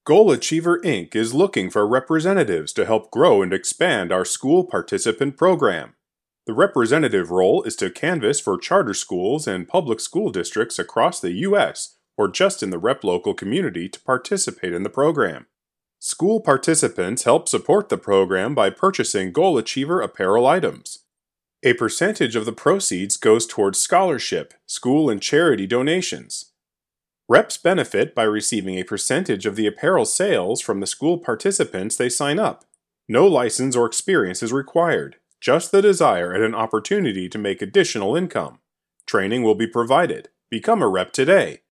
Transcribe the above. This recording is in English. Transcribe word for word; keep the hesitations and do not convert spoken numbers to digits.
Goal Achiever Incorporated is looking for representatives to help grow and expand our school participant program. The representative role is to canvass for charter schools and public school districts across the U S or just in the rep local community to participate in the program. School participants help support the program by purchasing Goal Achiever apparel items. A percentage of the proceeds goes towards scholarship, school and charity donations. Reps benefit by receiving a percentage of the apparel sales from the school participants they sign up. No license or experience is required, just the desire and an opportunity to make additional income. Training will be provided. Become a rep today.